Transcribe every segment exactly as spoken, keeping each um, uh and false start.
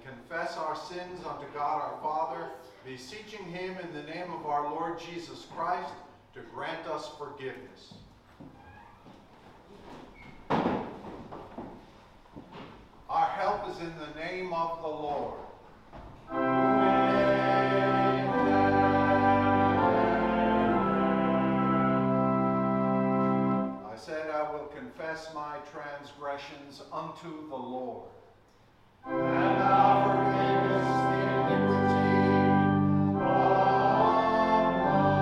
confess our sins unto God our Father, beseeching him in the name of our Lord Jesus Christ to grant us forgiveness. Our help is in the name of the Lord. I said, I will confess my transgressions unto the Lord. And thou forgivest the iniquity of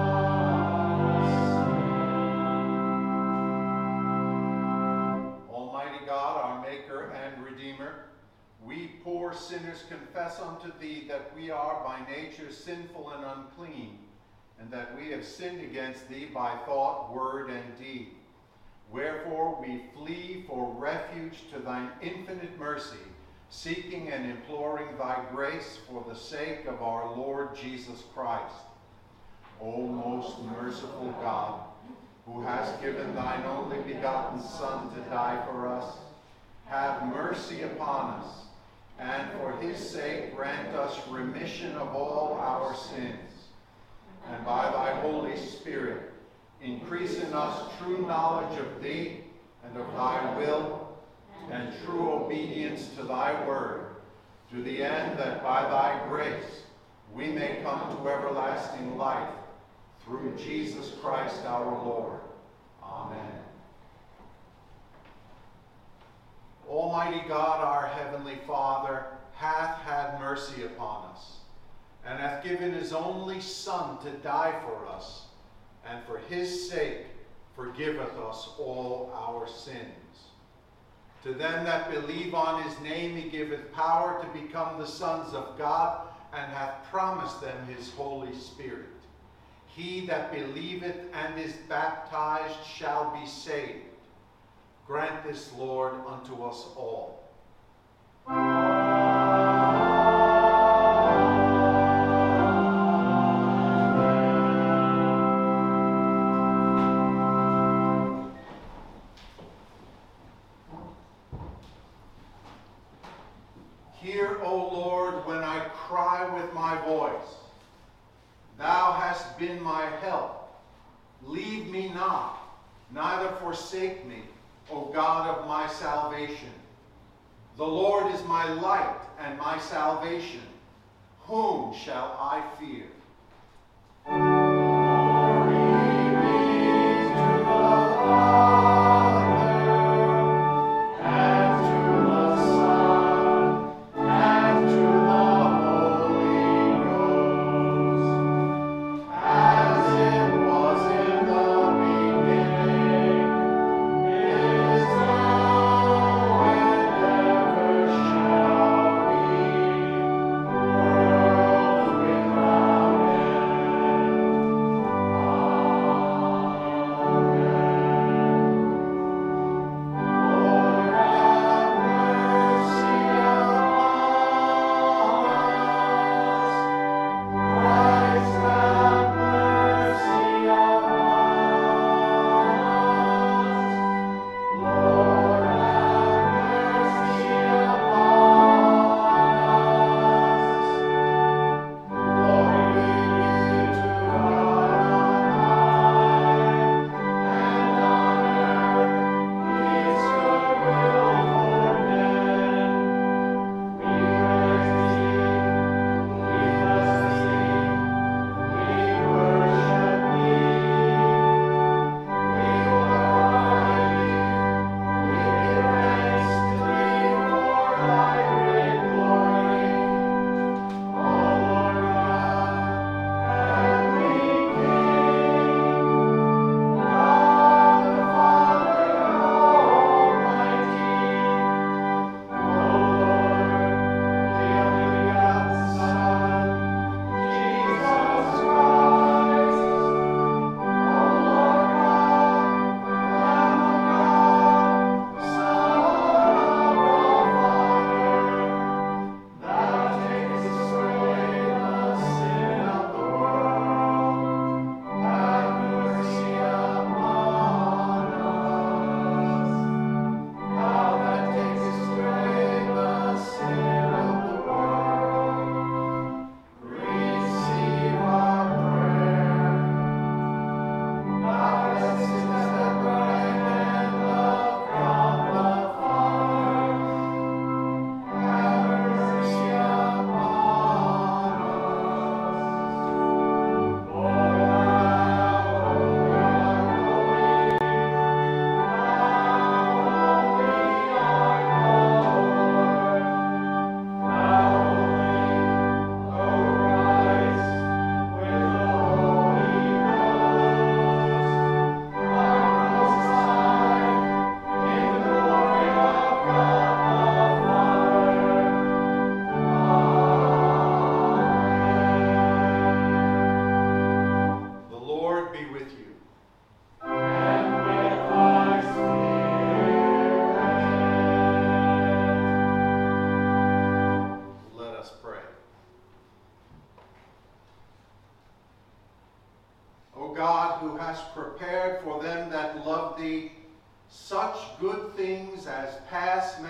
us. Almighty God, our Maker and Redeemer, we poor sinners confess unto thee that we are by nature sinful and unclean, and that we have sinned against thee by thought, word, and deed. Wherefore we flee for refuge to thine infinite mercy, seeking and imploring thy grace for the sake of our Lord Jesus Christ. O most merciful God, who hast given thine only begotten Son to die for us, have mercy upon us, and for his sake grant us remission of all our sins. And by thy Holy Spirit, increase in us true knowledge of thee and of thy will, and true obedience to thy word, to the end that by thy grace we may come to everlasting life, through Jesus Christ our Lord. Amen. Almighty God, our heavenly Father, hath had mercy upon us, and hath given his only Son to die for us, and for his sake forgiveth us all our sins. To them that believe on his name he giveth power to become the sons of God, and hath promised them his Holy Spirit. He that believeth and is baptized shall be saved. Grant this, Lord, unto us all. Hear, O Lord, when I cry with my voice. Thou hast been my help. Leave me not, neither forsake me, O God of my salvation. The Lord is my light and my salvation. Whom shall I fear? World without end.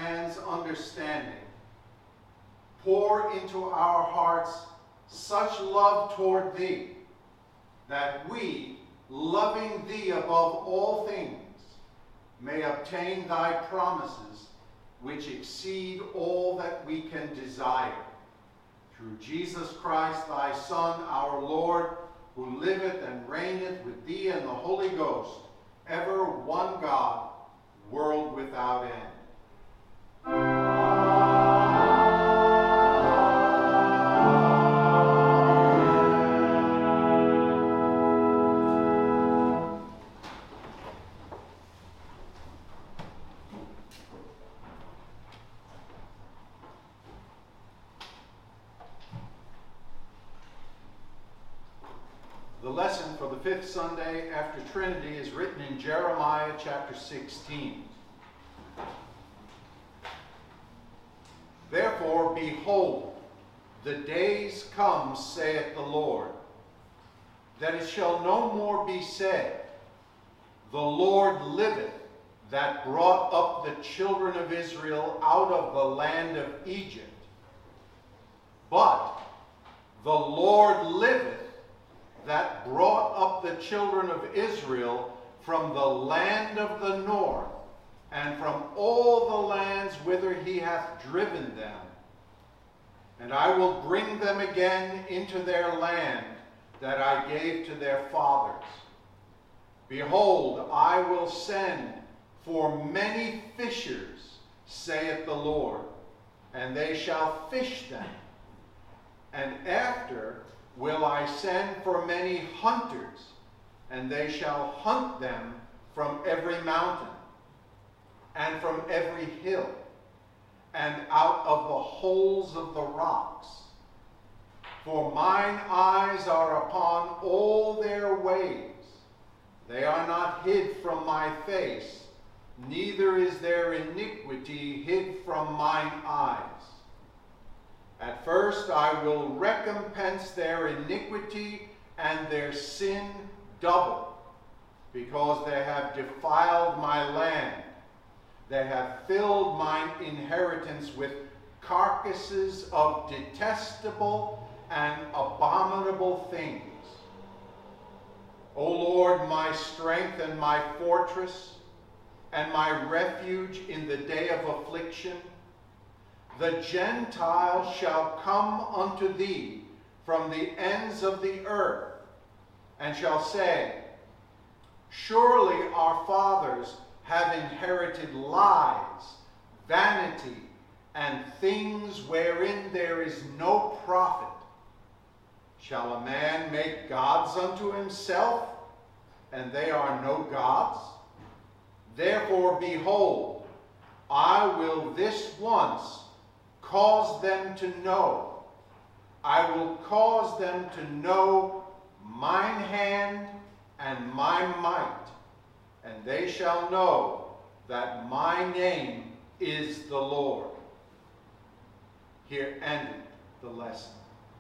man's understanding. Pour into our hearts such love toward thee, that we, loving thee above all things, may obtain thy promises, which exceed all that we can desire. Through Jesus Christ, thy Son, our Lord, who liveth and reigneth with thee and the Holy Ghost, ever one God, world without end. The lesson for the fifth Sunday after Trinity is written in Jeremiah chapter sixteen. Therefore, behold, the days come, saith the Lord, that it shall no more be said, the Lord liveth, that brought up the children of Israel out of the land of Egypt. But the Lord liveth, that brought up the children of Israel from the land of the north, and from all the lands whither he hath driven them. And I will bring them again into their land that I gave to their fathers. Behold, I will send for many fishers, saith the Lord, and they shall fish them. And after will I send for many hunters, and they shall hunt them from every mountain, and from every hill, and out of the holes of the rocks. For mine eyes are upon all their ways. They are not hid from my face, neither is their iniquity hid from mine eyes. At first I will recompense their iniquity and their sin double, because they have defiled my land. They have filled mine inheritance with carcasses of detestable and abominable things. O Lord, my strength and my fortress, and my refuge in the day of affliction, the Gentiles shall come unto thee from the ends of the earth, and shall say, surely our fathers have inherited lies, vanity, and things wherein there is no profit. Shall a man make gods unto himself, and they are no gods? Therefore, behold, I will this once cause them to know. I will cause them to know mine hand and my might, and they shall know that my name is the Lord. Here ended the lesson.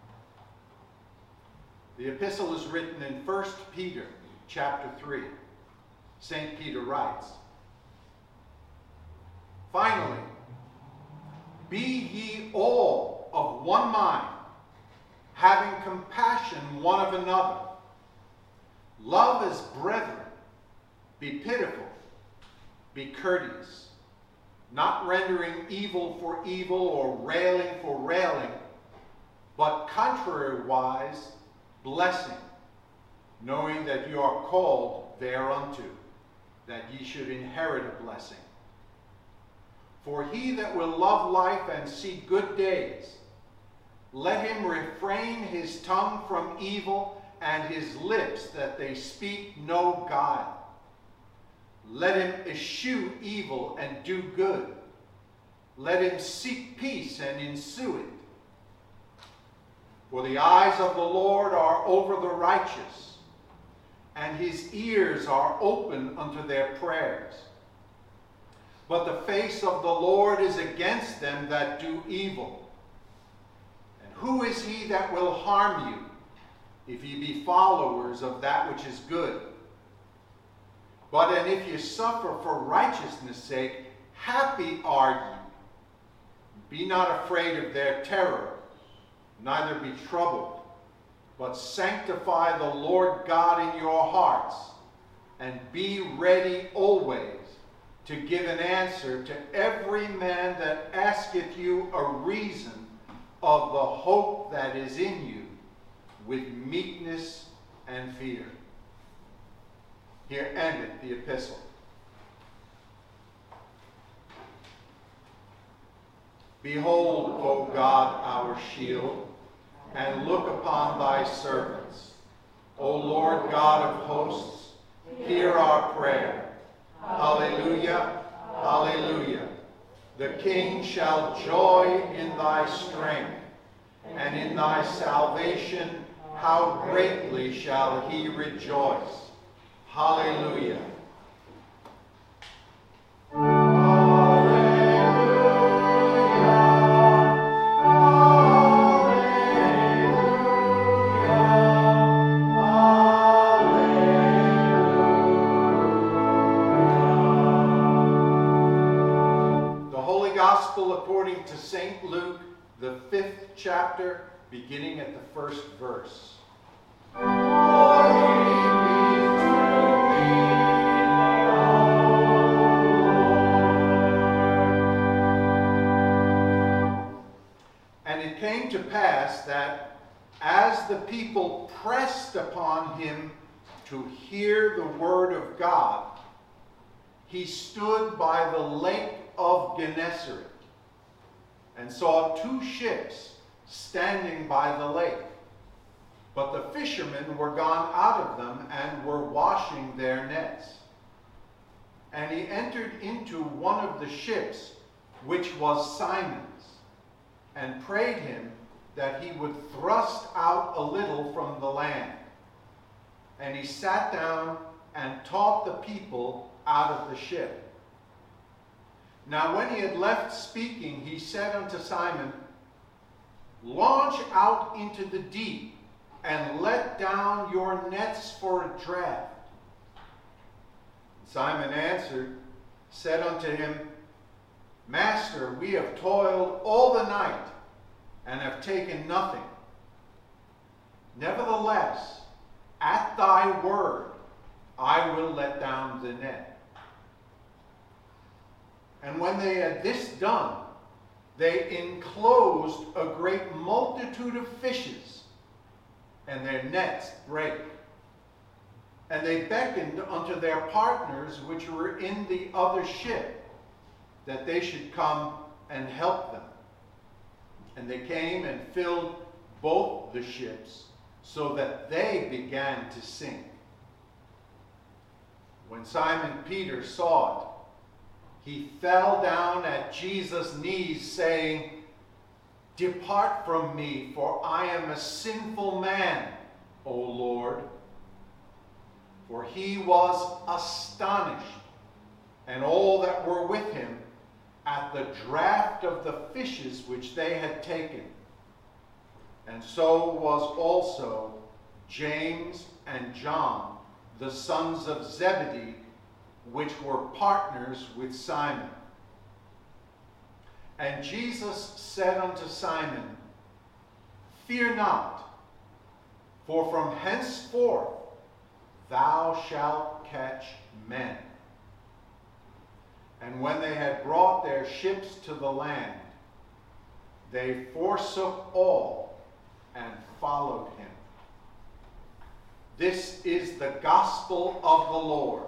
The epistle is written in First Peter chapter three. Saint Peter writes, finally, be ye all of one mind, having compassion one of another. Love as brethren. Be pitiful. Be courteous, not rendering evil for evil or railing for railing, but contrariwise blessing, knowing that you are called thereunto, that ye should inherit a blessing. For he that will love life and see good days, let him refrain his tongue from evil and his lips that they speak no guile. Let him eschew evil and do good. Let him seek peace and ensue it. For the eyes of the Lord are over the righteous, and his ears are open unto their prayers. But the face of the Lord is against them that do evil. And who is he that will harm you, if ye be followers of that which is good? But and if ye suffer for righteousness' sake, happy are Be not afraid of their terror, neither be troubled, but sanctify the Lord God in your hearts, and be ready always to give an answer to every man that asketh you a reason of the hope that is in you, with meekness and fear. Here endeth the epistle. Behold, O God, our shield, and look upon thy servants. O Lord God of hosts, hear our prayer. Hallelujah, hallelujah. The King shall joy in thy strength, and in thy salvation how greatly shall he rejoice. Hallelujah. According to Saint Luke, the fifth chapter, beginning at the first verse. Glory be to thee, O Lord. And it came to pass that as the people pressed upon him to hear the word of God, he stood by the lake of Gennesaret, and saw two ships standing by the lake. But the fishermen were gone out of them and were washing their nets. And he entered into one of the ships, which was Simon's, and prayed him that he would thrust out a little from the land. And he sat down and taught the people out of the ship. Now when he had left speaking, he said unto Simon, Launch out into the deep, and let down your nets for a draught. Simon answered, said unto him, Master, we have toiled all the night, and have taken nothing. Nevertheless, at thy word, I will let down the net. And when they had this done, they enclosed a great multitude of fishes, and their nets brake. And they beckoned unto their partners which were in the other ship, that they should come and help them. And they came and filled both the ships, so that they began to sink. When Simon Peter saw it, he fell down at Jesus' knees, saying, Depart from me, for I am a sinful man, O Lord. For he was astonished, and all that were with him, at the draught of the fishes which they had taken. And so was also James and John, the sons of Zebedee, which were partners with Simon. And Jesus said unto Simon, Fear not, for from henceforth thou shalt catch men. And when they had brought their ships to the land, they forsook all and followed him. This is the gospel of the Lord.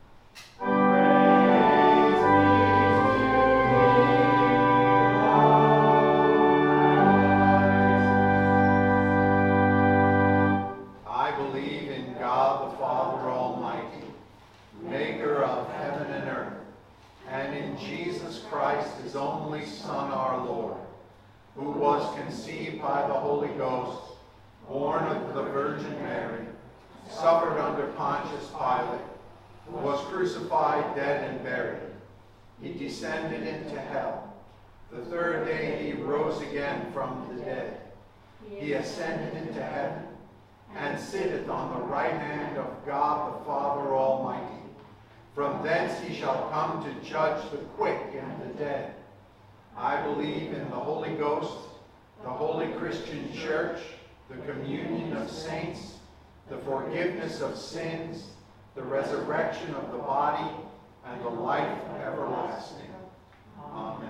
I believe in God the Father Almighty, maker of heaven and earth, and in Jesus Christ, his only Son, our Lord, who was conceived by the Holy Ghost, born of the Virgin Mary, suffered under Pontius Pilate, was crucified, dead, and buried. He descended into hell. The third day he rose again from the dead. He ascended into heaven, and sitteth on the right hand of God the Father Almighty. From thence he shall come to judge the quick and the dead. I believe in the Holy Ghost, the Holy Christian Church, the communion of saints, the forgiveness of sins, the resurrection of the body, and the life everlasting. Amen.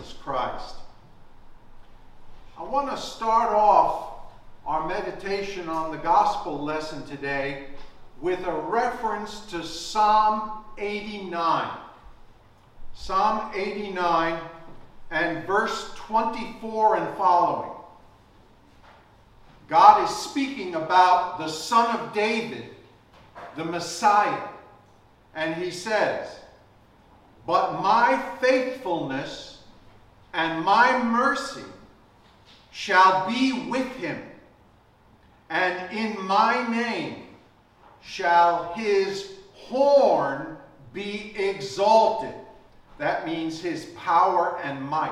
Jesus Christ. I want to start off our meditation on the gospel lesson today with a reference to Psalm eighty-nine. Psalm eighty-nine and verse twenty-four and following. God is speaking about the Son of David, the Messiah. And he says, "But my faithfulness and my mercy shall be with him, and in my name shall his horn be exalted." That means his power and might.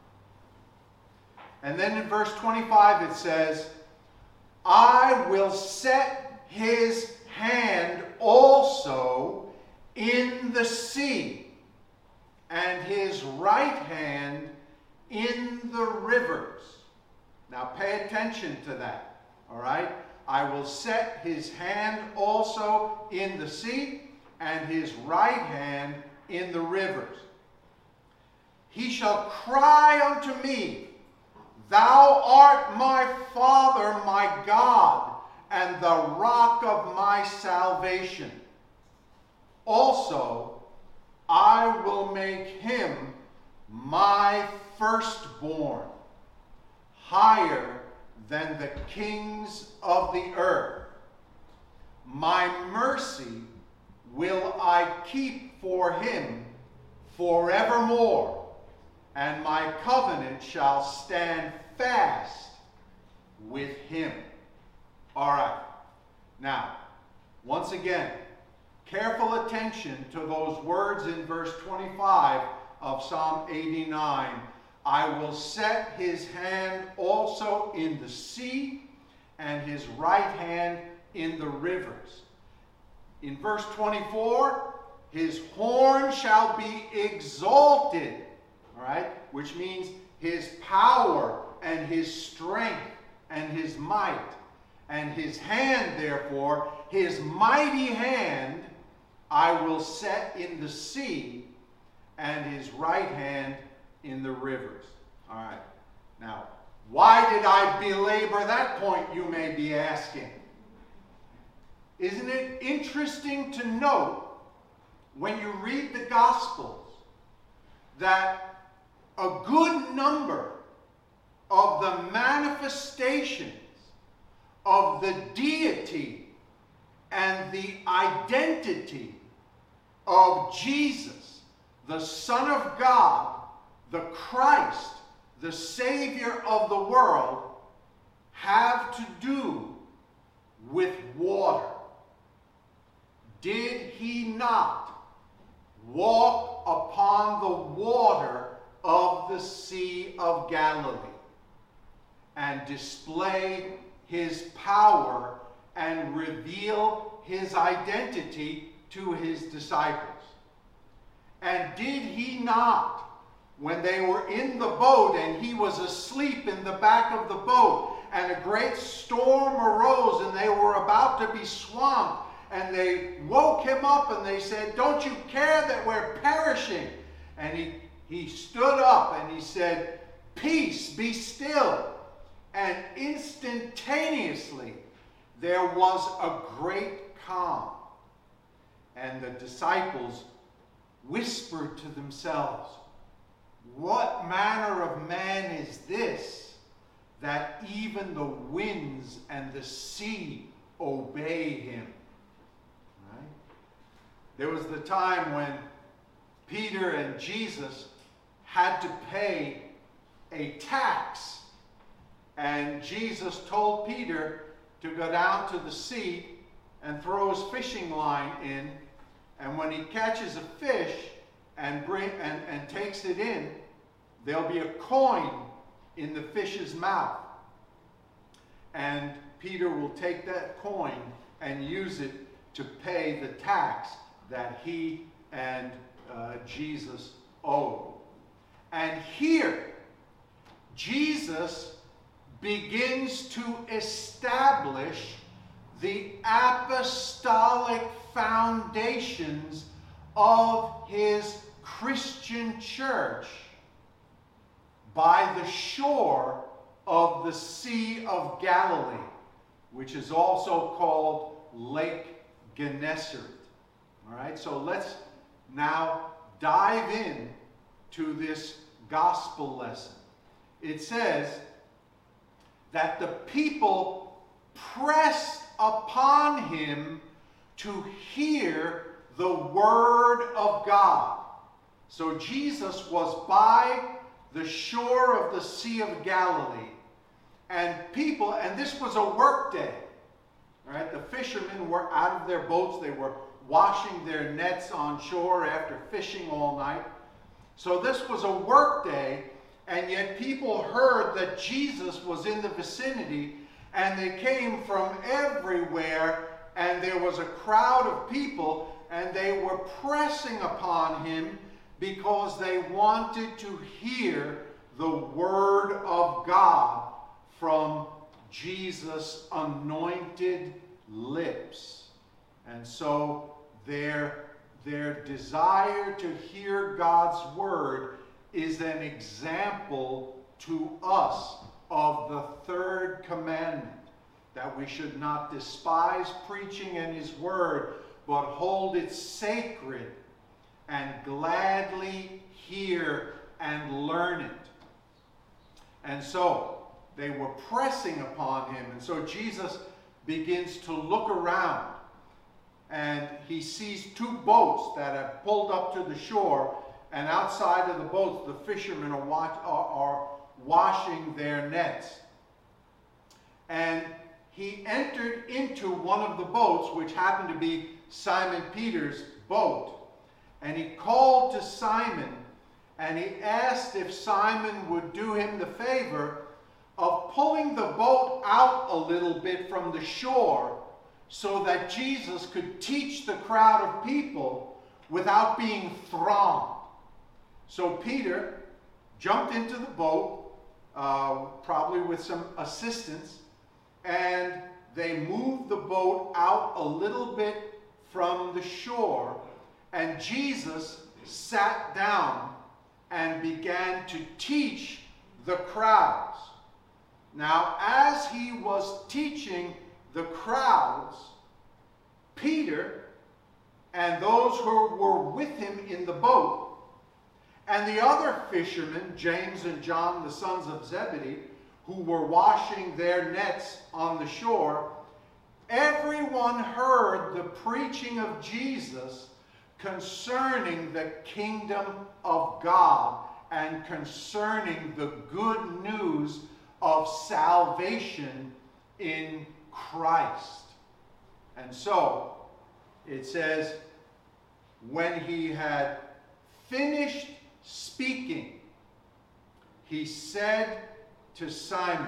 And then in verse twenty-five it says, "I will set his hand also in the sea, and his right hand in the rivers." Now pay attention to that, all right? "I will set his hand also in the sea, and his right hand in the rivers. He shall cry unto me, Thou art my Father, my God, and the rock of my salvation. Also, I will make him my firstborn, higher than the kings of the earth. My mercy will I keep for him forevermore, and my covenant shall stand fast with him." All right. Now, once again, careful attention to those words in verse twenty-five of Psalm eighty-nine. "I will set his hand also in the sea, and his right hand in the rivers." In verse twenty-four, "His horn shall be exalted," all right, which means his power and his strength and his might. "And his hand, therefore, his mighty hand, I will set in the sea, and his right hand in the rivers." All right. Now, why did I belabor that point, you may be asking? Isn't it interesting to note, when you read the Gospels, that a good number of the manifestations of the deity and the identity of Jesus, the Son of God, the Christ, the Savior of the world, have to do with water. Did he not walk upon the water of the Sea of Galilee and display his power and reveal his identity to his disciples? And did he not, when they were in the boat and he was asleep in the back of the boat, and a great storm arose and they were about to be swamped, and they woke him up and they said, "Don't you care that we're perishing?" And he, he stood up and he said, "Peace, be still." And instantaneously there was a great calm. And the disciples whispered to themselves, "What manner of man is this, that even the winds and the sea obey him?" Right? There was the time when Peter and Jesus had to pay a tax. And Jesus told Peter to go down to the sea and throw his fishing line in. And when he catches a fish and, bring, and, and takes it in, there'll be a coin in the fish's mouth. And Peter will take that coin and use it to pay the tax that he and uh, Jesus owed. And here, Jesus begins to establish the apostolic foundations of his Christian church by the shore of the Sea of Galilee, which is also called Lake Gennesaret. All right, so let's now dive in to this gospel lesson. It says that the people pressed upon him to hear the word of God. So Jesus was by the shore of the Sea of Galilee, and people, and this was a work day. All right, the fishermen were out of their boats. They were washing their nets on shore after fishing all night. So this was a work day, and yet people heard that Jesus was in the vicinity, and they came from everywhere, and there was a crowd of people, and they were pressing upon him because they wanted to hear the word of God from Jesus' anointed lips. And so their, their desire to hear God's word is an example to us of the third commandment, that we should not despise preaching and his word, but hold it sacred and gladly hear and learn it. And so they were pressing upon him. And so Jesus begins to look around, and he sees two boats that have pulled up to the shore, and outside of the boats the fishermen are, watch, are, are washing their nets. And he entered into one of the boats, which happened to be Simon Peter's boat. And he called to Simon, and he asked if Simon would do him the favor of pulling the boat out a little bit from the shore so that Jesus could teach the crowd of people without being thronged. So Peter jumped into the boat, uh, probably with some assistance, and they moved the boat out a little bit from the shore, and Jesus sat down and began to teach the crowds. Now, as he was teaching the crowds, Peter and those who were with him in the boat, and the other fishermen, James and John, the sons of Zebedee, who were washing their nets on the shore, everyone heard the preaching of Jesus concerning the kingdom of God and concerning the good news of salvation in Christ. And so it says, when he had finished speaking, he said to Simon,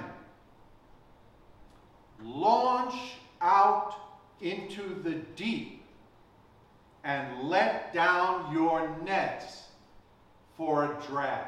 "Launch out into the deep and let down your nets for a draught."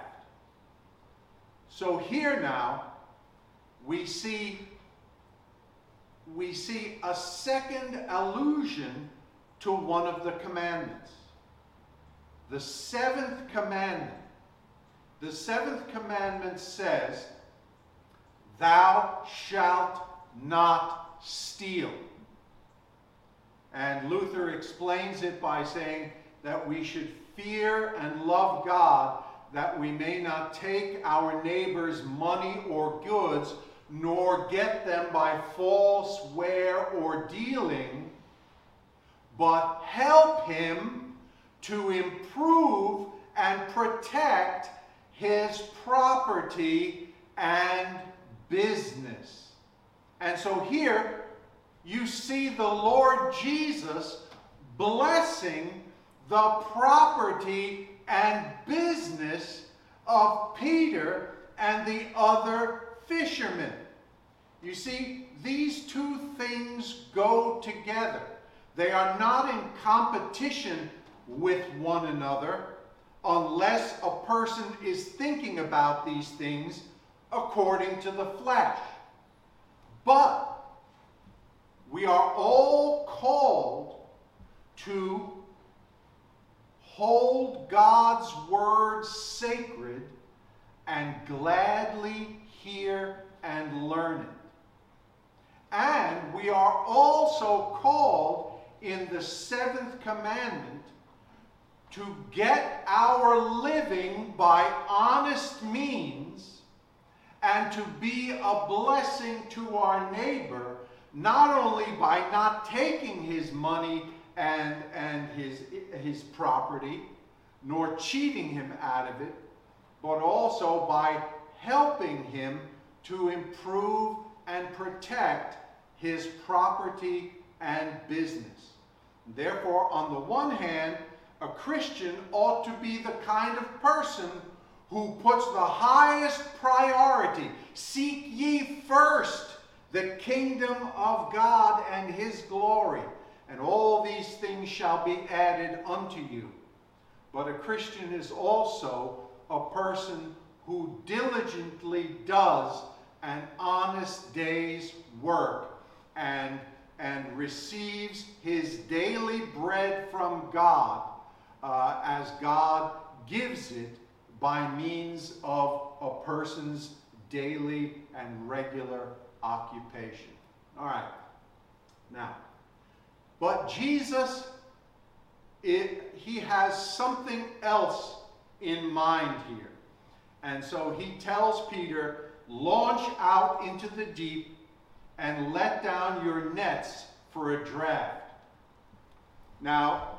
So here now we see we see a second allusion to one of the commandments. The seventh commandment. The seventh commandment says, "Thou shalt not steal." And Luther explains it by saying that we should fear and love God, that we may not take our neighbor's money or goods, nor get them by false wear or dealing, but help him to improve and protect his property and business. And so here you see the Lord Jesus blessing the property and business of Peter and the other fishermen. You see, these two things go together. They are not in competition with one another unless a person is thinking about these things according to the flesh. But we are all called to hold God's word sacred and gladly hear and learn it. And we are also called in the seventh commandment to get our living by honest means and to be a blessing to our neighbor, not only by not taking his money and, and his, his property, nor cheating him out of it, but also by helping him to improve and protect his property and business. Therefore, on the one hand, a Christian ought to be the kind of person who puts the highest priority. Seek ye first the kingdom of God and his glory, and all these things shall be added unto you. But a Christian is also a person who diligently does an honest day's work and, and receives his daily bread from God uh, as God gives it by means of a person's daily and regular occupation. All right. Now, but Jesus, it, he has something else in mind here. And so he tells Peter, launch out into the deep and let down your nets for a draft. Now,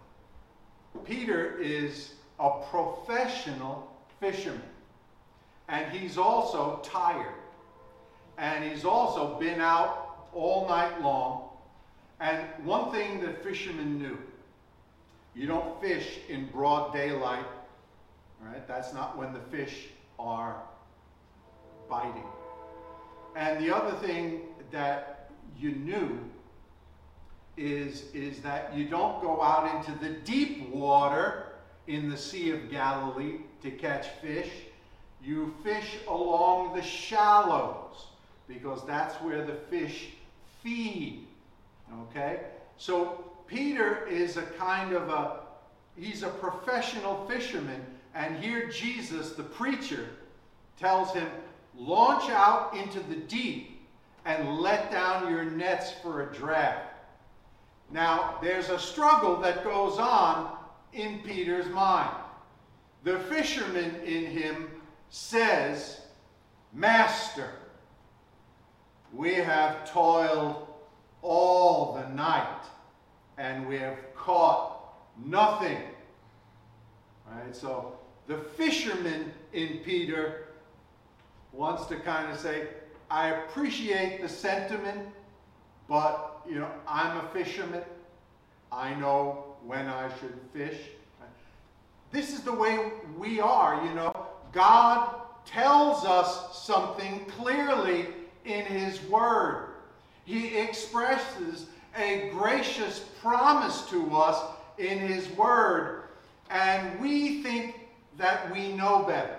Peter is a professional fisherman. And he's also tired. And he's also been out all night long. And one thing that fishermen knew, you don't fish in broad daylight. Right? That's not when the fish are biting. And the other thing that you knew is, is that you don't go out into the deep water in the Sea of Galilee to catch fish. You fish along the shallows because that's where the fish feed. Okay? So Peter is a kind of a, he's a professional fisherman. And here Jesus, the preacher, tells him, launch out into the deep and let down your nets for a draft. Now, there's a struggle that goes on in Peter's mind. The fisherman in him says, Master, we have toiled all the night and we have caught nothing. Right? So the fisherman in Peter wants to kind of say, I appreciate the sentiment, but, you know, I'm a fisherman. I know when I should fish. This is the way we are, you know. God tells us something clearly in his word. He expresses a gracious promise to us in his word, and we think that we know better.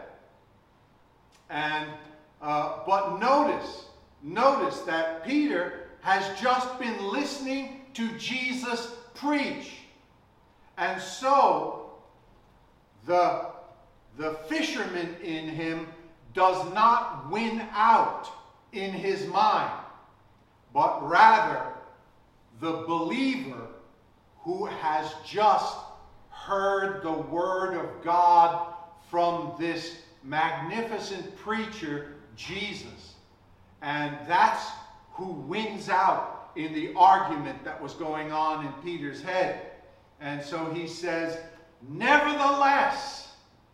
And uh, but notice, notice that Peter has just been listening to Jesus preach. And so the, the fisherman in him does not win out in his mind, but rather the believer who has just heard the word of God from this magnificent preacher, Jesus. And that's who wins out in the argument that was going on in Peter's head. And so he says, nevertheless,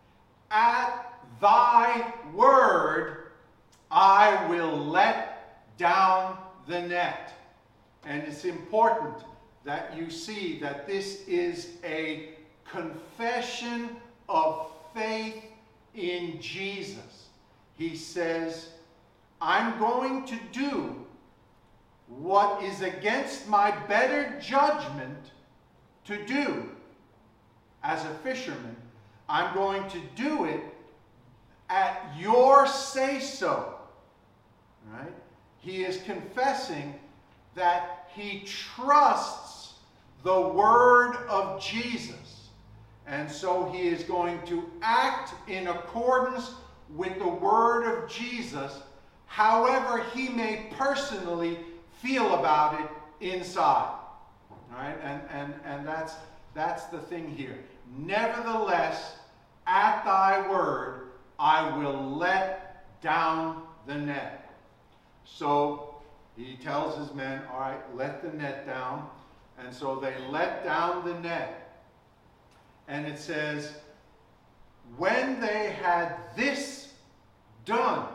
at thy word, I will let down the net. And it's important that you see that this is a confession of faith in Jesus. He says, I'm going to do what is against my better judgment to do as a fisherman. I'm going to do it at your say-so. Right? He is confessing that he trusts the word of Jesus. And so he is going to act in accordance with the word of Jesus, however he may personally feel about it inside. All right? And, and, and that's, that's the thing here. Nevertheless, at thy word, I will let down the net. So he tells his men, all right, let the net down. And so they let down the net. And it says, when they had this done,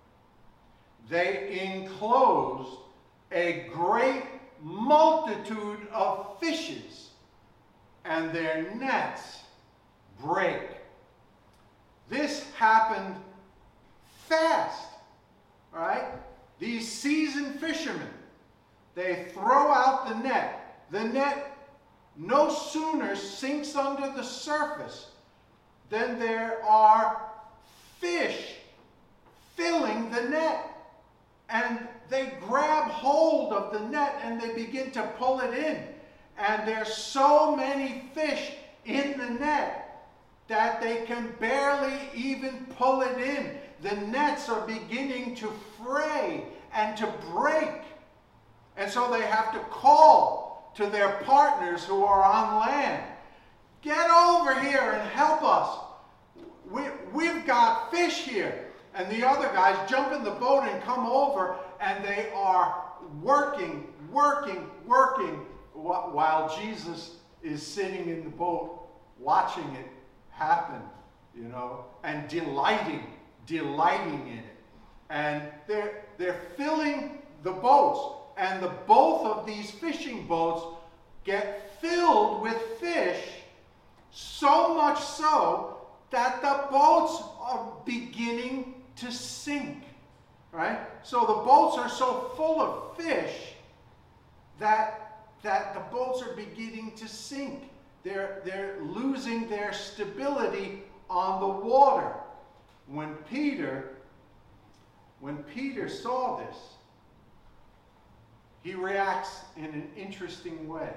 they enclosed a great multitude of fishes, and their nets break. This happened fast, all right? These seasoned fishermen, they throw out the net. The net no sooner sinks under the surface than there are fish filling the net. And they grab hold of the net and they begin to pull it in. And there's so many fish in the net that they can barely even pull it in. The nets are beginning to fray and to break. And so they have to call to their partners who are on land. Get over here and help us. We, we've got fish here. And the other guys jump in the boat and come over, and they are working, working, working, while Jesus is sitting in the boat watching it happen, you know, and delighting, delighting in it. And they're, they're filling the boats, and the both of these fishing boats get filled with fish, so much so that the boats are beginning to sink, right? So the boats are so full of fish that, that the boats are beginning to sink. They're, they're losing their stability on the water. When Peter, when Peter saw this, he reacts in an interesting way.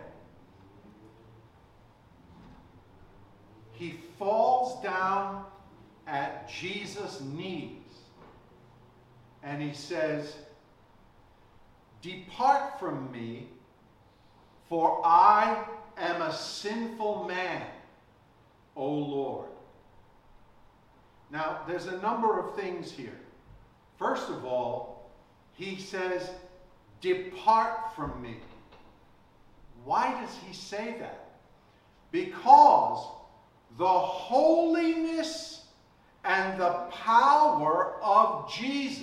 He falls down at Jesus' knees and he says, "Depart from me, for I am a sinful man, O Lord." Now, there's a number of things here. First of all, he says, "Depart from me." Why does he say that? Because the holiness and the power of Jesus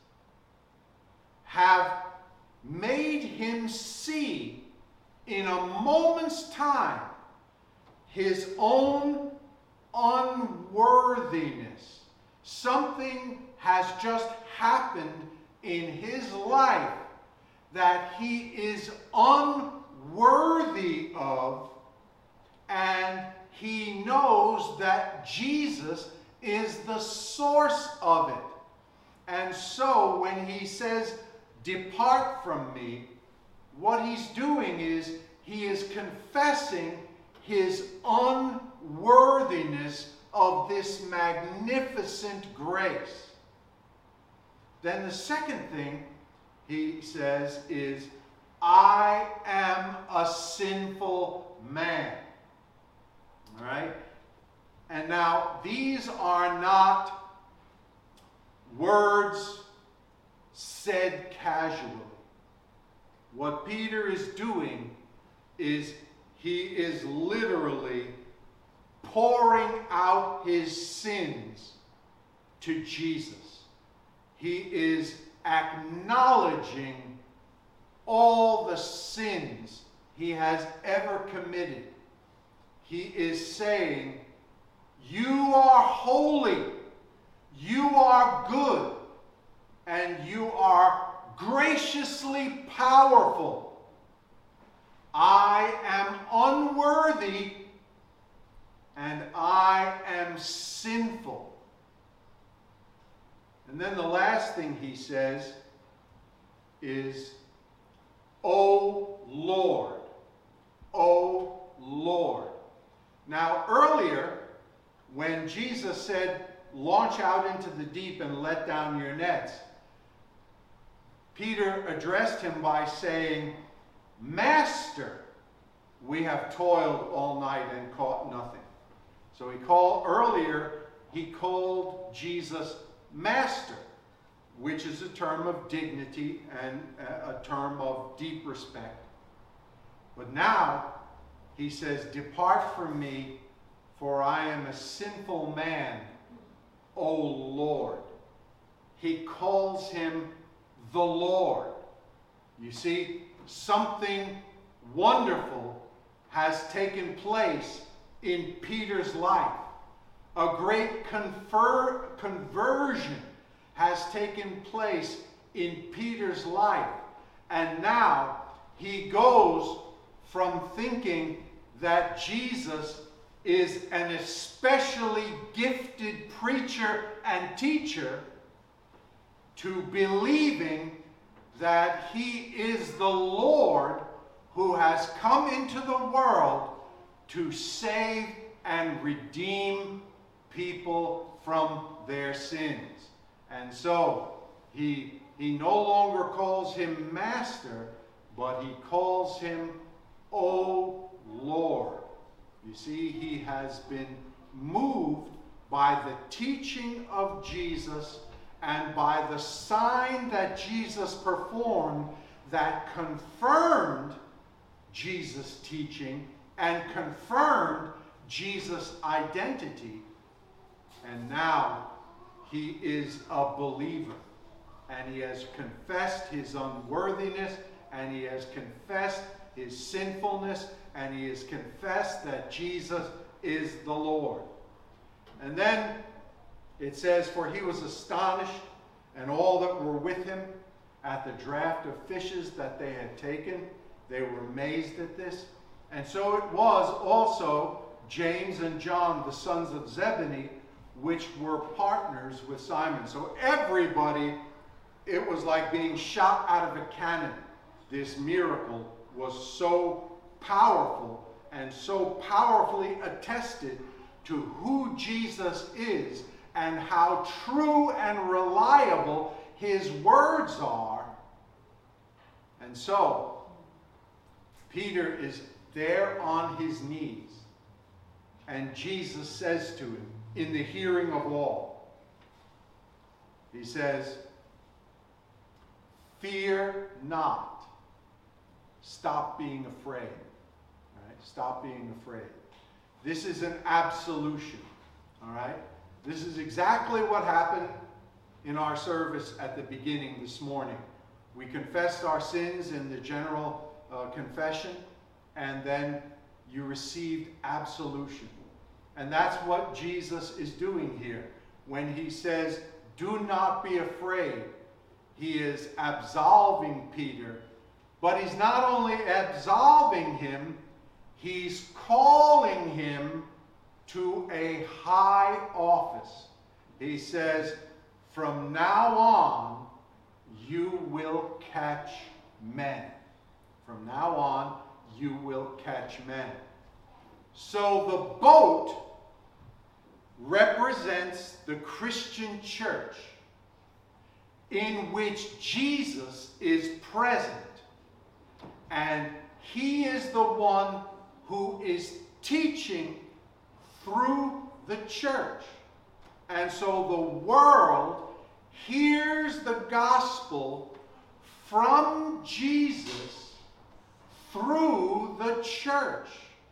have made him see in a moment's time his own unworthiness. Something has just happened in his life that he is unworthy of, and he knows that Jesus is the source of it. And so when he says, "Depart from me," what he's doing is he is confessing his unworthiness of this magnificent grace. Then the second thing he says is, "I am a sinful man." All right? And now, these are not words said casually. What Peter is doing is he is literally pouring out his sins to Jesus. He is acknowledging all the sins he has ever committed. He is saying, "You are holy, you are good, and you are graciously powerful. I am unworthy, and I am sinful." And then the last thing he says is, "O Lord, O Lord." Now earlier, when Jesus said, launch out into the deep and let down your nets. Peter addressed him by saying, Master, we have toiled all night and caught nothing. So he called, earlier, he called Jesus Master, which is a term of dignity and a term of deep respect. But now, he says, Depart from me, for I am a sinful man, O Lord. He calls him the Lord. You see, something wonderful has taken place in Peter's life. A great confer- conversion has taken place in Peter's life. And now he goes from thinking that Jesus is an especially gifted preacher and teacher to believing that he is the Lord who has come into the world to save and redeem people from their sins. And so he, he no longer calls him Master, but he calls him, O Lord. You see, he has been moved by the teaching of Jesus and by the sign that Jesus performed that confirmed Jesus' teaching and confirmed Jesus' identity. And now he is a believer. And he has confessed his unworthiness, and he has confessed his sinfulness, and he has confessed that Jesus is the Lord. And then it says, For he was astonished, and all that were with him, at the draught of fishes that they had taken. They were amazed at this. And so it was also James and John, the sons of Zebedee, which were partners with Simon. So everybody, it was like being shot out of a cannon. This miracle was so powerful and so powerfully attested to who Jesus is and how true and reliable his words are. And so Peter is there on his knees, and Jesus says to him in the hearing of all, he says, Fear not. Stop being afraid. All right? Stop being afraid. This is an absolution. All right? This is exactly what happened in our service at the beginning this morning. We confessed our sins in the general uh, confession, and then you received absolution. And that's what Jesus is doing here. When he says, do not be afraid, he is absolving Peter. But he's not only absolving him, he's calling him to a high office. He says, from now on, you will catch men. From now on, you will catch men. So the boat represents the Christian church in which Jesus is present. And he is the one who is teaching through the church. And so the world hears the gospel from Jesus through the church.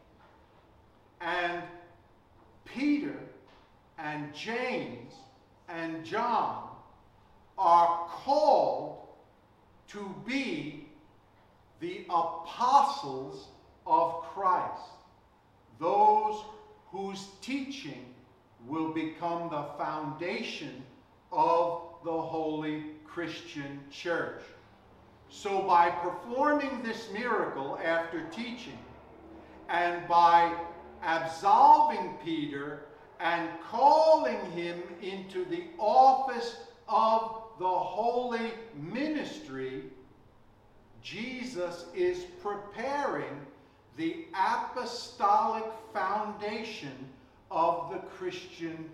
And Peter and James and John are called to be the apostles of Christ, those whose teaching will become the foundation of the holy Christian church. So by performing this miracle after teaching, and by absolving Peter and calling him into the office of the holy ministry, Jesus is preparing the apostolic foundation of the Christian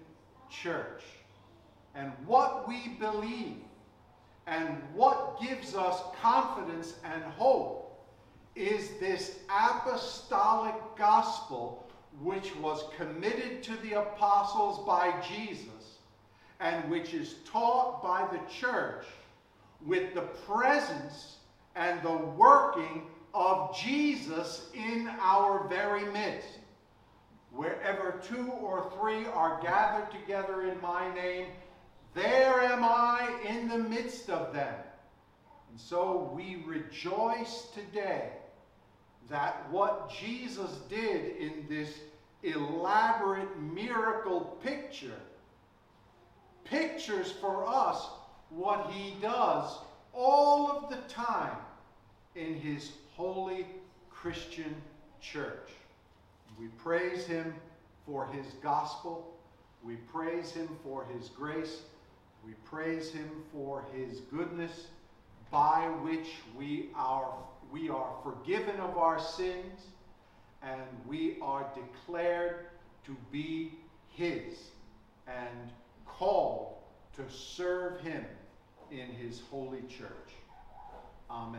church. And what we believe and what gives us confidence and hope is this apostolic gospel which was committed to the apostles by Jesus and which is taught by the church with the presence and the working of Jesus in our very midst. Wherever two or three are gathered together in my name, there am I in the midst of them. And so we rejoice today that what Jesus did in this elaborate miracle picture pictures for us what he does all of the time in his holy Christian church. We praise him for his gospel. We praise him for his grace. We praise him for his goodness, by which we are, we are forgiven of our sins, and we are declared to be his and called to serve him in his holy church. Amen.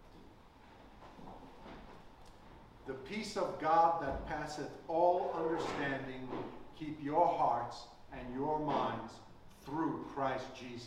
The peace of God that passeth all understanding keep your hearts and your minds through Christ Jesus.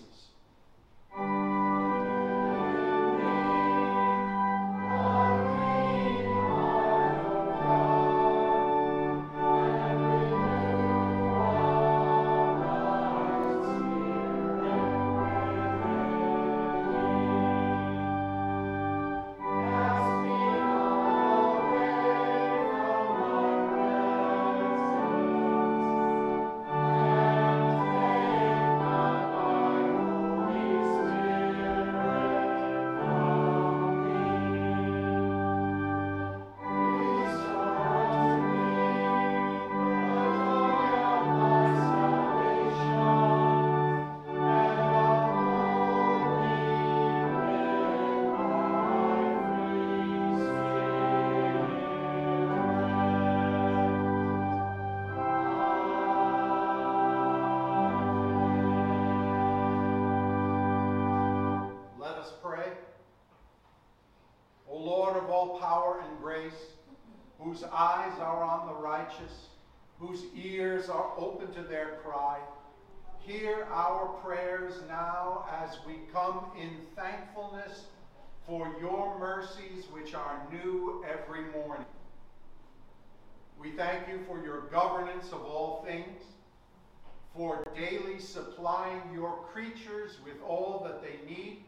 Whose eyes are on the righteous, whose ears are open to their cry. Hear our prayers now as we come in thankfulness for your mercies which are new every morning. We thank you for your governance of all things, for daily supplying your creatures with all that they need.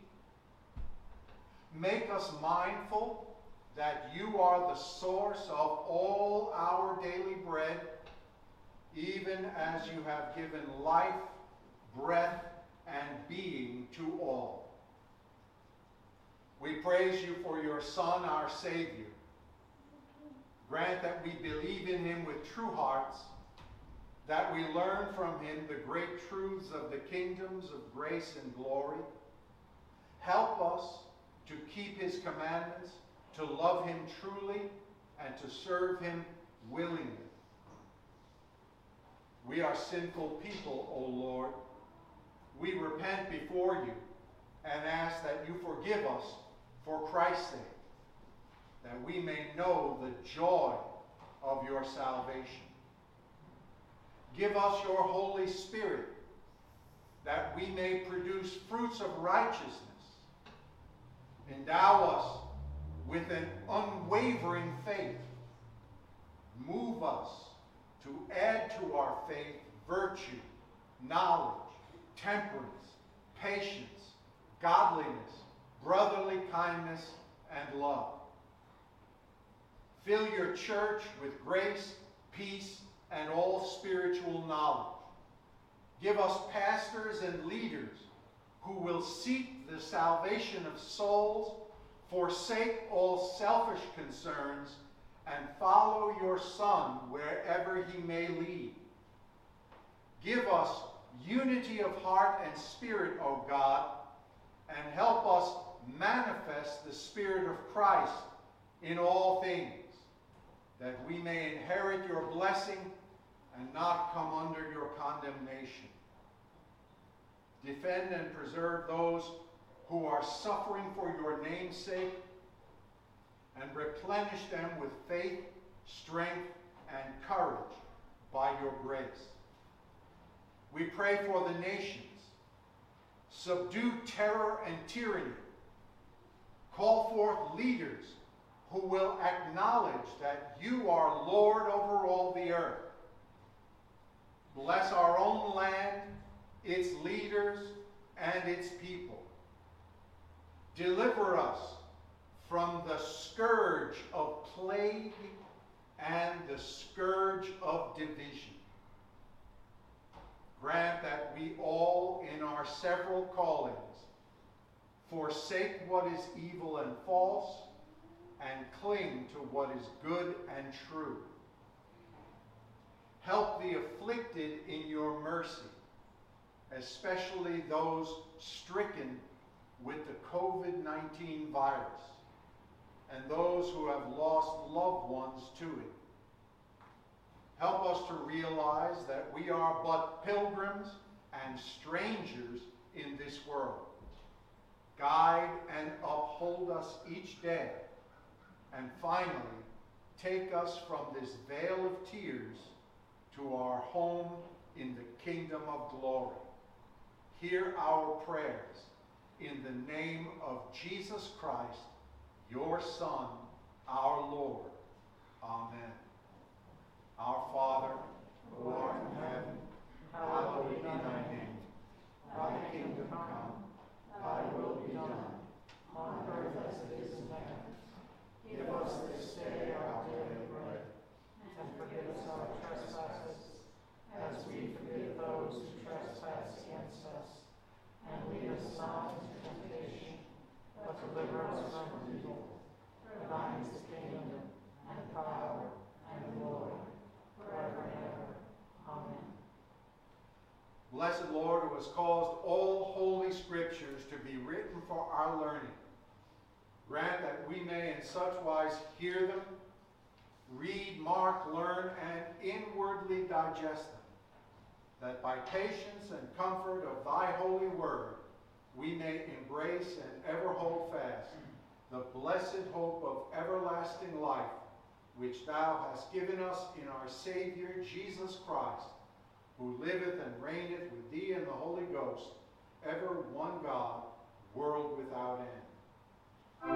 Make us mindful that you are the source of all our daily bread, even as you have given life, breath, and being to all. We praise you for your Son, our Savior. Grant that we believe in him with true hearts, that we learn from him the great truths of the kingdoms of grace and glory. Help us to keep his commandments, to love him truly, and to serve him willingly. We are sinful people, O Lord. We repent before you and ask that you forgive us for Christ's sake, that we may know the joy of your salvation. Give us your Holy Spirit, that we may produce fruits of righteousness. Endow us with an unwavering faith. Move us to add to our faith virtue, knowledge, temperance, patience, godliness, brotherly kindness, and love. Fill your church with grace, peace, and all spiritual knowledge. Give us pastors and leaders who will seek the salvation of souls, forsake all selfish concerns, and follow your Son wherever he may lead. Give us unity of heart and spirit, O God, and help us manifest the Spirit of Christ in all things, that we may inherit your blessing and not come under your condemnation. Defend and preserve those who are suffering for your name's sake, and replenish them with faith, strength, and courage by your grace. We pray for the nations. Subdue terror and tyranny. Call forth leaders who will acknowledge that you are Lord over all the earth. Bless our own land, its leaders, and its people. Deliver us from the scourge of plague and the scourge of division. Grant that we all, in our several callings, forsake what is evil and false, and cling to what is good and true. Help the afflicted in your mercy, especially those stricken with the COVID nineteen virus, and those who have lost loved ones to it. Help us to realize that we are but pilgrims and strangers in this world. Guide and uphold us each day, and finally, take us from this vale of tears to our home in the kingdom of glory. Hear our prayers in the name of Jesus Christ, your Son, our Lord. Amen. Our Father, who art in heaven, hallowed be thy name. Thy kingdom come, thy will be done, on earth as it is in heaven. Give us this day our daily bread, and forgive us our trespasses, as we forgive those who trespass against us. And lead us not into temptation, but deliver us from evil. For thine is the kingdom, and power, and glory, forever and ever. Amen. Blessed Lord, who has caused all holy scriptures to be written for our learning, grant that we may in such wise hear them, read, mark, learn, and inwardly digest them, that by patience and comfort of thy holy word we may embrace and ever hold fast the blessed hope of everlasting life, which thou hast given us in our Savior Jesus Christ, who liveth and reigneth with thee and the Holy Ghost, ever one God, world without end.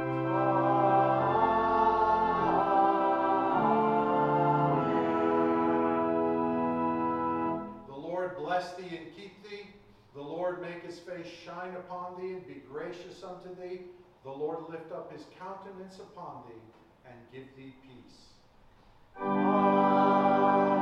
The Lord bless thee and keep thee. The Lord make his face shine upon thee and be gracious unto thee. The Lord lift up his countenance upon thee and give thee peace. Amen.